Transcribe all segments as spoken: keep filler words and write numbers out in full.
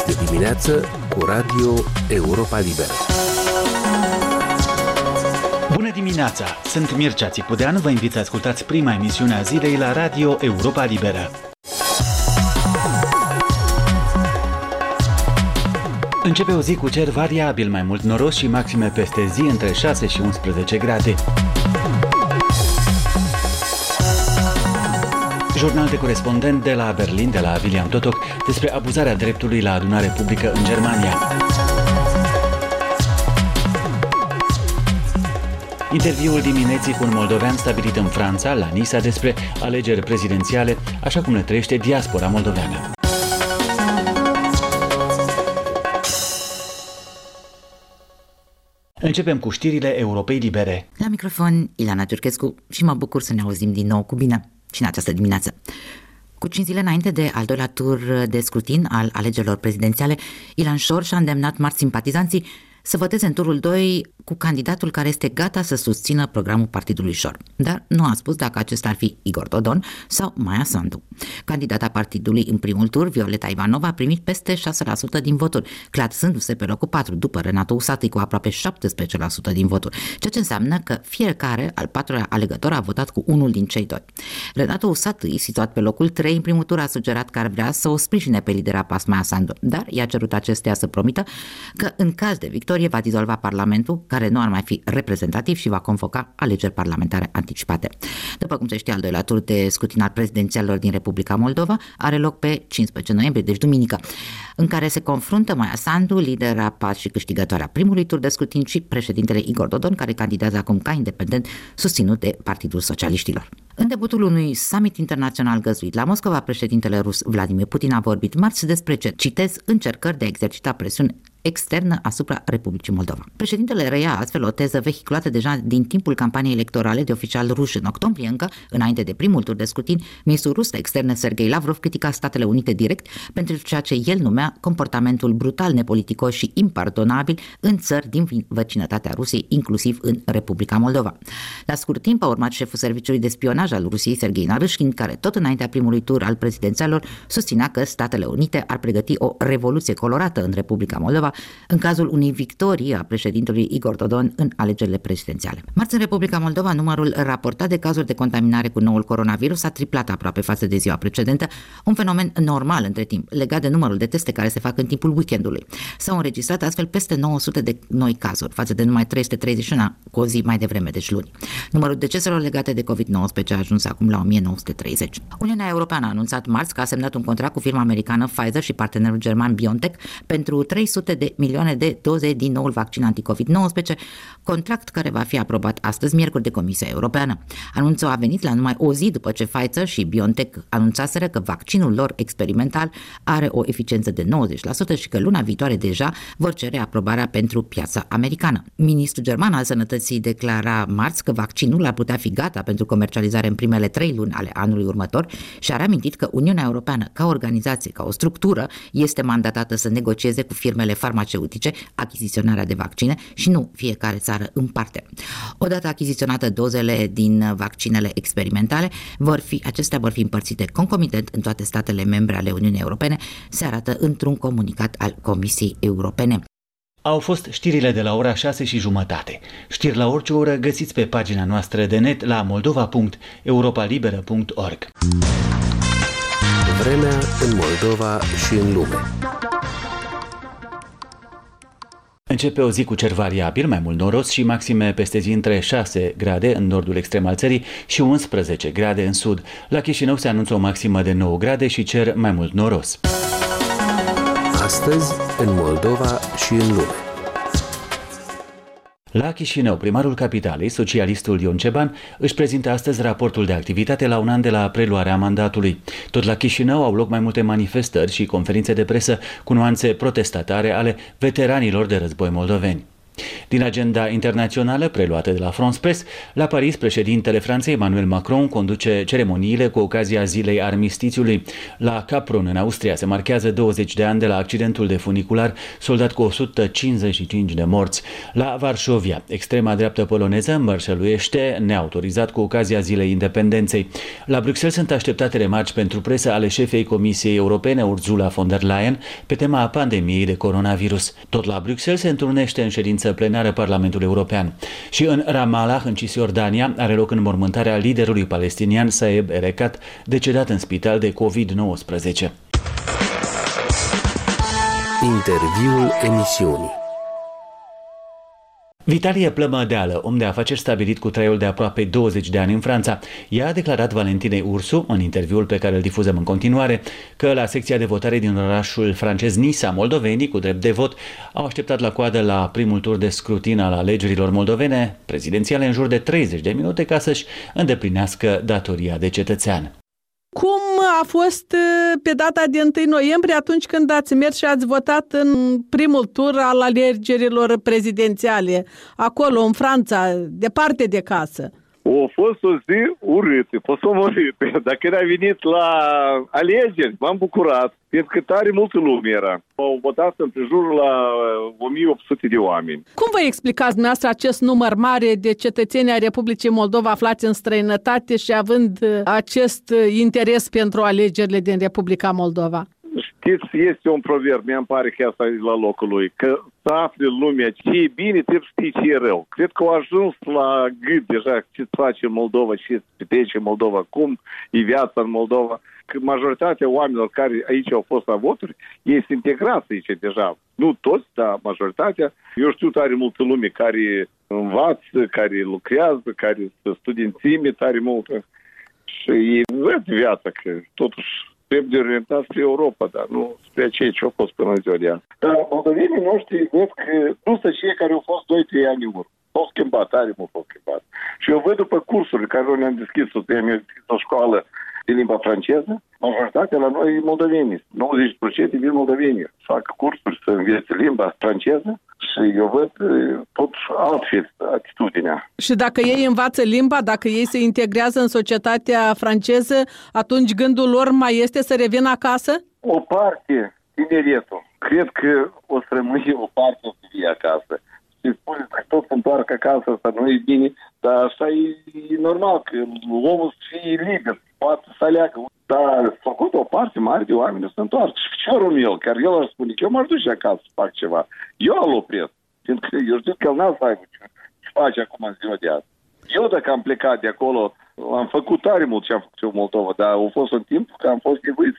de dimineață cu Radio Europa Liberă. Bună dimineața! Sunt Mircea Țipudean, vă invit să ascultați prima emisiune a zilei la Radio Europa Liberă. Începe o zi cu cer variabil, mai mult noros și maxime peste zi între șase și unsprezece grade. Jurnal de corespondent de la Berlin, de la William Totok, despre abuzarea dreptului la adunare publică în Germania. Interviul dimineții cu un moldovean stabilit în Franța, la Nisa, despre alegeri prezidențiale, așa cum le trăiește diaspora moldoveană. Începem cu știrile Europei Libere. La microfon, Ilana Ciurchescu, și mă bucur să ne auzim din nou cu bine și în această dimineață. Cu cinci zile înainte de al doilea tur de scrutin al alegerilor prezidențiale, Ilan Șor și-a îndemnat marți simpatizanții să voteze în turul doi cu candidatul care este gata să susțină programul partidului Șor. Dar nu a spus dacă acesta ar fi Igor Dodon sau Maia Sandu. Candidata partidului în primul tur, Violeta Ivanova, a primit peste șase la sută din voturi, clasându-se pe locul patru după Renato Usatăi cu aproape șaptesprezece la sută din voturi, ceea ce înseamnă că fiecare al patrulea alegător a votat cu unul din cei doi. Renato Usatăi, situat pe locul trei în primul tur, a sugerat că ar vrea să o sprijine pe lidera pas Maia Sandu, dar i-a cerut acesteia să promită că în caz de victorie va dizolva Parlamentul, care nu ar mai fi reprezentativ, și va convoca alegeri parlamentare anticipate. După cum se știe, al doilea tur de scrutin al prezidențialelor din Republica Moldova are loc pe cincisprezece noiembrie, deci duminică, în care se confruntă Maia Sandu, lidera P A S și câștigătoarea primului tur de scrutin, și președintele Igor Dodon, care candidează acum ca independent, susținut de Partidul Socialiștilor. În debutul unui summit internațional găzduit la Moscova, președintele rus Vladimir Putin a vorbit marți despre, citez, încercări de a exercita presiuni externă asupra Republicii Moldova. Președintele reia astfel o teză vehiculată deja din timpul campaniei electorale de oficial ruși. În octombrie, încă înainte de primul tur de scrutin, ministrul rus de externe Sergei Lavrov critica Statele Unite direct pentru ceea ce el numea comportamentul brutal, nepoliticos și impardonabil în țări din vecinătatea Rusiei, inclusiv în Republica Moldova. La scurt timp a urmat șeful serviciului de spionaj al Rusiei, Sergei Naryshkin, care tot înaintea primului tur al prezidențialelor susținea că Statele Unite ar pregăti o revoluție colorată în Republica Moldova în cazul unei victorii a președintelui Igor Dodon în alegerile prezidențiale. Marți, în Republica Moldova, numărul raportat de cazuri de contaminare cu noul coronavirus a triplat aproape față de ziua precedentă, un fenomen normal între timp, legat de numărul de teste care se fac în timpul weekendului. S-au înregistrat astfel peste nouă sute de noi cazuri, față de numai trei sute treizeci și unu cu o zi mai devreme, deci luni. Numărul deceselor legate de covid nouăsprezece a ajuns acum la o mie nouă sute treizeci. Uniunea Europeană a anunțat marți că a semnat un contract cu firma americană Pfizer și partenerul german BioNTech pentru trei sute de milioane de doze din noul vaccin anti-covid nouăsprezece, contract care va fi aprobat astăzi, miercuri, de Comisia Europeană. Anunțul a venit la numai o zi după ce Pfizer și BioNTech anunțaseră că vaccinul lor experimental are o eficiență de nouăzeci la sută și că luna viitoare deja vor cere aprobarea pentru piața americană. Ministrul german al Sănătății declara marți că vaccinul ar putea fi gata pentru comercializare în primele trei luni ale anului următor și a reamintit că Uniunea Europeană, ca organizație, ca o structură, este mandatată să negocieze cu firmele farmaceutice achiziționarea de vaccine și nu fiecare țară în parte. Odată achiziționate dozele din vaccinele experimentale, vor fi, acestea vor fi împărțite concomitent în toate statele membre ale Uniunii Europene, se arată într-un comunicat al Comisiei Europene. Au fost știrile de la ora șase și jumătate. Știri la orice oră găsiți pe pagina noastră de net la moldova punct europa liberă punct org. Vremea în Moldova și în lume. Începe o zi cu cer variabil, mai mult noros și maxime peste zi între șase grade în nordul extrem al țării și unsprezece grade în sud. La Chișinău se anunță o maximă de nouă grade și cer mai mult noros. Astăzi, în Moldova și în lume. La Chișinău, primarul capitalei, socialistul Ion Ceban, își prezintă astăzi raportul de activitate la un an de la preluarea mandatului. Tot la Chișinău au loc mai multe manifestări și conferințe de presă cu nuanțe protestatare ale veteranilor de război moldoveni. Din agenda internațională preluată de la France Press, la Paris, președintele Franței Emmanuel Macron conduce ceremoniile cu ocazia zilei armistițiului. La Kaprun, în Austria, se marchează douăzeci de ani de la accidentul de funicular soldat cu o sută cincizeci și cinci de morți. La Varșovia, extrema dreaptă poloneză mărșăluiește neautorizat cu ocazia zilei independenței. La Bruxelles sunt așteptate remarci pentru presă ale șefei Comisiei Europene Ursula von der Leyen pe tema pandemiei de coronavirus. Tot la Bruxelles se întrunește în ședință plenară Parlamentul European. Și în Ramallah, în Cisjordania, are loc înmormântarea liderului palestinian Saeb Erekat, decedat în spital de covid nouăsprezece. Interviul emisiunii. Vitalie Plămădeală, om de afaceri stabilit cu traiul de aproape douăzeci de ani în Franța, i-a declarat Valentinei Ursu, în interviul pe care îl difuzăm în continuare, că la secția de votare din orașul francez Nisa, moldovenii cu drept de vot au așteptat la coadă la primul tur de scrutin al alegerilor moldovene prezidențiale în jur de treizeci de minute ca să-și îndeplinească datoria de cetățean. Cum a fost pe data de întâi noiembrie, atunci când ați mers și ați votat în primul tur al alegerilor prezidențiale, acolo, în Franța, departe de casă? A fost o zi urâtă, posomorâtă. Dacă era venit la alegeri, m-am bucurat, pentru că tare multă lume era. Au votat în jurul la o mie opt sute de oameni. Cum vă explicați dumneavoastră acest număr mare de cetățeni ai Republicii Moldova aflați în străinătate și având acest interes pentru alegerile din Republica Moldova? Știți, este un proverb, mi-am pare că asta e la locul lui, că să afle lumea ce e bine, trebuie să știi ce e rău. Cred că au ajuns la gât deja ce face Moldova, ce petrece Moldova, cum e viața în Moldova, că majoritatea oamenilor care aici au fost la voturi, ei se integrați aici deja. Nu toți, dar majoritatea. Eu știu tare multă lume care învață, care lucrează, care sunt studențime tare multă și ei văd viața că totuși trebuie de orientat spre Europa, dar nu spre cei ce au fost până în ziua de azi. Dar moldovenii noștri văd că nu sunt cei care au fost doi trei ani în urmă. S-au schimbat, tare mult s-au schimbat. Și eu văd după cursurile care noi ne-am deschis, ne-am deschis o școală de limba franceză, majoritatea la noi e moldovenii. nouăzeci la sută din moldovenii fac cursuri să învețe limba franceză și eu văd tot altfel atitudinea. Și dacă ei învață limba, dacă ei se integrează în societatea franceză, atunci gândul lor mai este să revină acasă? O parte, tineretul, cred că o să rămâne o parte să fie acasă. Și spune că tot se întoarcă acasă, asta nu e bine, dar așa e, e normal, că omul să fie liber, poate să aleagă. Dar făcut o parte mare de oameni să se întoarcă. Și ce urmă el? Chiar el ar spune că eu m-aș duce acasă să fac ceva. Eu îl opresc, pentru că eu știu că el n-a să aibă ce, ce face acum în ziua de azi. Eu dacă am plecat de acolo, am făcut tare mult ce am făcut eu în Moldova, dar a fost un timp că am fost nevoit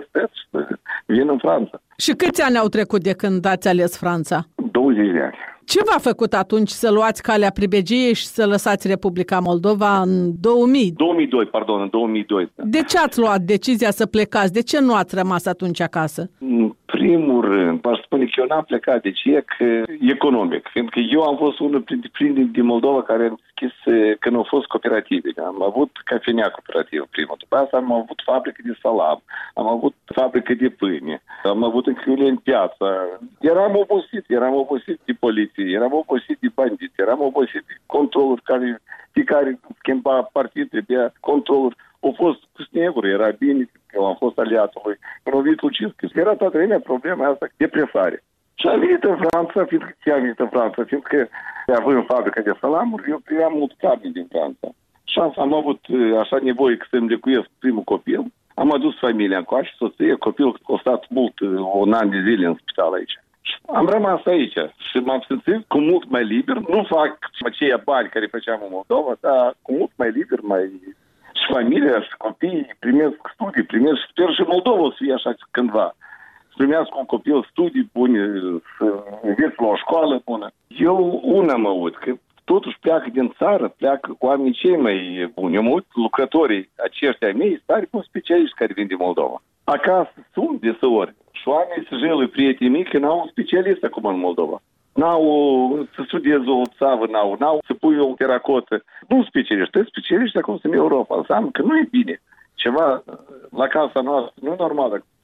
să vin în Franța. Și câți ani au trecut de când ați ales Franța? douăzeci de ani. Ce v-a făcut atunci să luați calea pribegiei și să lăsați Republica Moldova în două mii? două mii doi, pardon, în două mii doi. De ce ați luat decizia să plecați? De ce nu ați rămas atunci acasă? În primul rând, v-aș spune că eu n-am plecat. De ce? Că economic. Fiindcă eu am fost unul dintre primii din Moldova care am deschis când au fost cooperative. Am avut cafenea cooperativă primul. După asta am avut fabrică de salam, am avut fabrică de pâine, am avut închiule în piață. Eram obosit, eram obosit de poliție, eram obosit de bandiți, eram obosit de controluri care fiecare schimba partid, trebuia controluri. Au fost cu sneguri, era bine că eu am fost aliatul lui Rovit Lucinski. Era toată vremea problema asta de presare. Și am venit în Franța, fiindcă ce am venit în Franța, fiindcă având fabrica de salamuri, eu primeam mult carne din Franța. Și am avut așa nevoie că să-mi lecuiesc primul copil. Am adus familia încoace, soție, copilul a stat mult, un an de zile în spital aici. Am rămas aici și m-am simțit cu mult mai liber. Nu fac aceia bani care făceam în Moldova, dar cu mult mai liber, mai... Și familia și copiii primesc studii, primesc, sper și Moldova o să fie așa cândva. Să primească un copil studii bune, să înveți la o școală bună. Eu una mă uit, că totuși pleacă din țară, pleacă oamenii cei mai buni. Eu mă uit, lucrătorii aceștia mei, stare cu specialiști care vin din Moldova. Acasă sunt deseori. Și oamenii se jălui prietenii mei că n-au un specialist acum în Moldova. N-au să studieze o țavă, n-au, n-au să pui o teracotă. Nu specialiști, specialiști acum sunt în Europa. Înseamnă că nu e bine. Ceva la casa noastră nu e normal. Dacă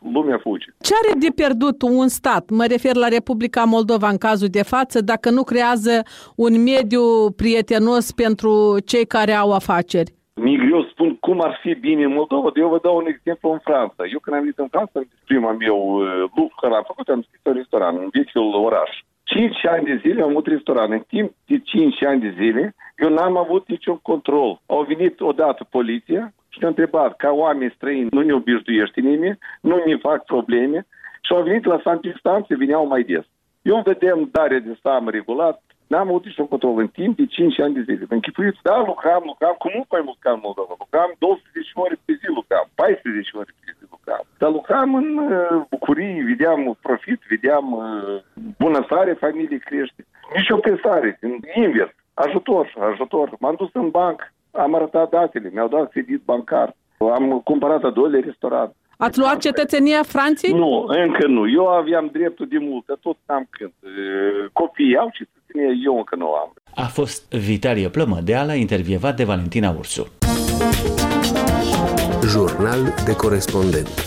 lumea fuge. Ce are de pierdut un stat, mă refer la Republica Moldova în cazul de față, dacă nu creează un mediu prietenos pentru cei care au afaceri? Mi-e greu să spun cum ar fi bine în Moldova, eu vă dau un exemplu în Franța. Eu când am venit în Franța, am deschis prima meu lucru care am făcut, am deschis un restaurant în vechiul oraș. Cinci ani de zile am avut restaurant. În timp de cinci ani de zile, eu n-am avut niciun control. Au venit odată poliția și ne-a întrebat, ca oameni străini, nu ne obișnuiește nimeni, nu ne fac probleme și au venit la santinstanțe, veneau mai des. Eu îmi vedeam dare de seamă regulat, n-am avut niciun control în timp de cinci ani de zile. Închipuiți, da, lucram, lucram, cu mult mai mult ca în Moldova. Lucram douăsprezece ore pe zi, lucram, paisprezece ore pe zi lucram. Dar lucram în uh, bucurii, vedeam profit, vedeam uh, bunăstare, familie crește. Nici o presare, invers, ajutor, ajutor. M-am dus în banc, am arătat datele, mi-au dat credit bancar, am cumpărat a doilea restaurant. Ați luat cetățenia Franței? Nu, încă nu. Eu aveam dreptul de mult, dar tot n-am când. Copiii au cetățenia, eu încă nu am. A fost Vitalie Plămădeala, intervievat de Valentina Ursu. Jurnal de corespondent.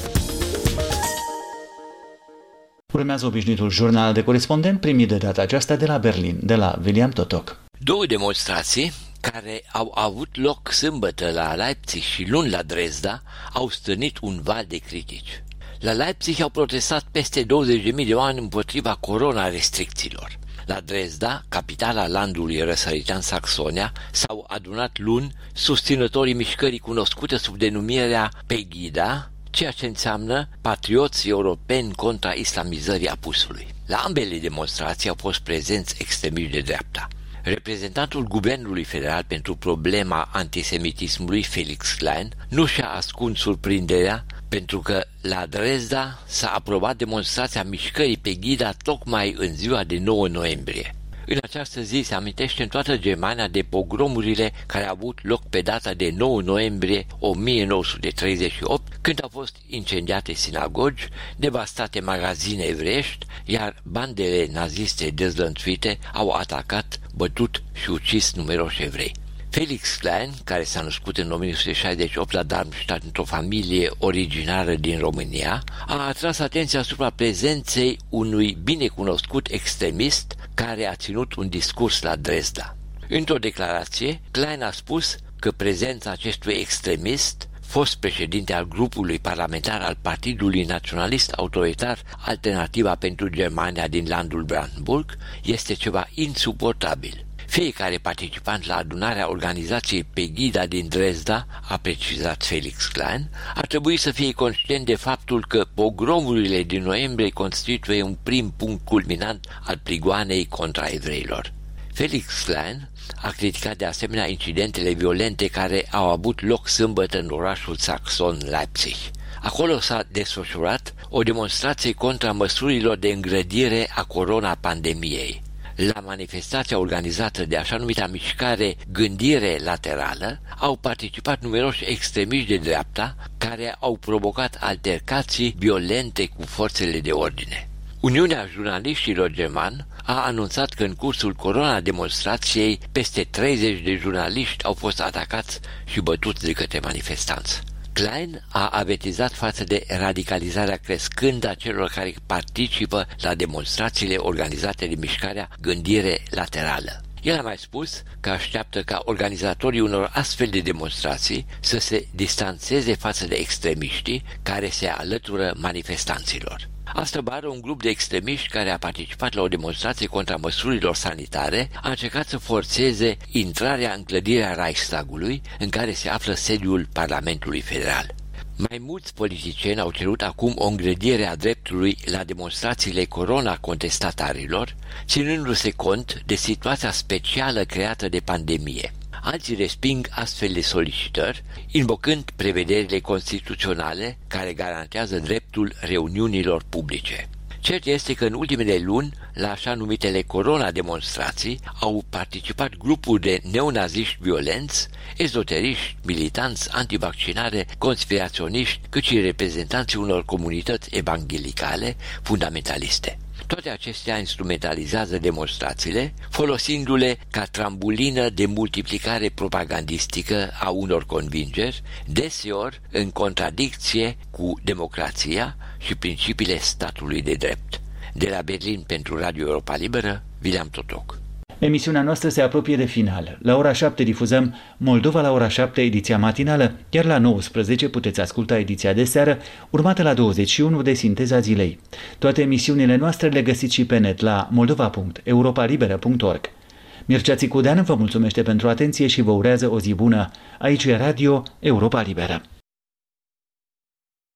Urmează obișnuitul jurnal de corespondent primit de data aceasta de la Berlin, de la William Totok. Două demonstrații care au avut loc sâmbătă la Leipzig și luni la Dresda au stârnit un val de critici. La Leipzig au protestat peste douăzeci de mii de oameni împotriva corona-restricțiilor. La Dresda, capitala landului răsăritean Saxonia, s-au adunat luni susținătorii mișcării cunoscute sub denumirea Pegida, ceea ce înseamnă patrioți europeni contra islamizării apusului. La ambele demonstrații au fost prezenți extremiști de dreapta. Reprezentantul Guvernului Federal pentru problema antisemitismului, Felix Klein, nu și-a ascuns surprinderea pentru că la Dresda s-a aprobat demonstrația mișcării Pegida tocmai în ziua de nouă noiembrie. În această zi se amintește în toată Germania de pogromurile care au avut loc pe data de nouă noiembrie o mie nouă sute treizeci și opt, când au fost incendiate sinagogi, devastate magazine evreiești, iar bandele naziste dezlănțuite au atacat, bătut și ucis numeroși evrei. Felix Klein, care s-a născut în o mie nouă sute șaizeci și opt la Darmstadt într-o familie originară din România, a atras atenția asupra prezenței unui binecunoscut extremist care a ținut un discurs la Dresda. Într-o declarație, Klein a spus că prezența acestui extremist, fost președinte al grupului parlamentar al Partidului Naționalist Autoritar Alternativa pentru Germania din landul Brandenburg, este ceva insuportabil. Fiecare participant la adunarea organizației Pegida din Dresda, a precizat Felix Klein, ar trebui să fie conștient de faptul că pogromurile din noiembrie constituie un prim punct culminant al prigoanei contra evreilor. Felix Klein a criticat de asemenea incidentele violente care au avut loc sâmbătă în orașul saxon Leipzig. Acolo s-a desfășurat o demonstrație contra măsurilor de îngrădire a corona-pandemiei. La manifestația organizată de așa numita mișcare Gândire Laterală au participat numeroși extremiști de dreapta care au provocat altercații violente cu forțele de ordine. Uniunea Jurnaliștilor German a anunțat că în cursul corona-demonstrației peste treizeci de jurnaliști au fost atacați și bătuți de către manifestanți. Klein a avertizat față de radicalizarea crescândă a celor care participă la demonstrațiile organizate de mișcarea Gândire Laterală. El a mai spus că așteaptă ca organizatorii unor astfel de demonstrații să se distanțeze față de extremiștii care se alătură manifestanților. Astăvară, un grup de extremiști care a participat la o demonstrație contra măsurilor sanitare a încercat să forțeze intrarea în clădirea Reichstagului, în care se află sediul Parlamentului Federal. Mai mulți politicieni au cerut acum o îngrădire a dreptului la demonstrațiile corona-contestatarilor, ținându-se cont de situația specială creată de pandemie. Alții resping astfel de solicitări, invocând prevederile constituționale care garantează dreptul reuniunilor publice. Cert este că în ultimele luni, la așa numitele corona-demonstrații, au participat grupuri de neonaziști violenți, ezoteriști, militanți, antivaccinare, conspiraționiști, cât și reprezentanții unor comunități evanghelicale fundamentaliste. Toate acestea instrumentalizează demonstrațiile, folosindu-le ca trambulină de multiplicare propagandistică a unor convingeri, deseori în contradicție cu democrația și principiile statului de drept. De la Berlin pentru Radio Europa Liberă, Vileam Totoc. Emisiunea noastră se apropie de final. La ora șapte difuzăm Moldova la ora șapte, ediția matinală, iar la nouăsprezece puteți asculta ediția de seară, urmată la douăzeci și unu de Sinteza Zilei. Toate emisiunile noastre le găsiți și pe net la moldova punct europa liberă punct org. Mircea Țicudean vă mulțumește pentru atenție și vă urează o zi bună. Aici e Radio Europa Liberă.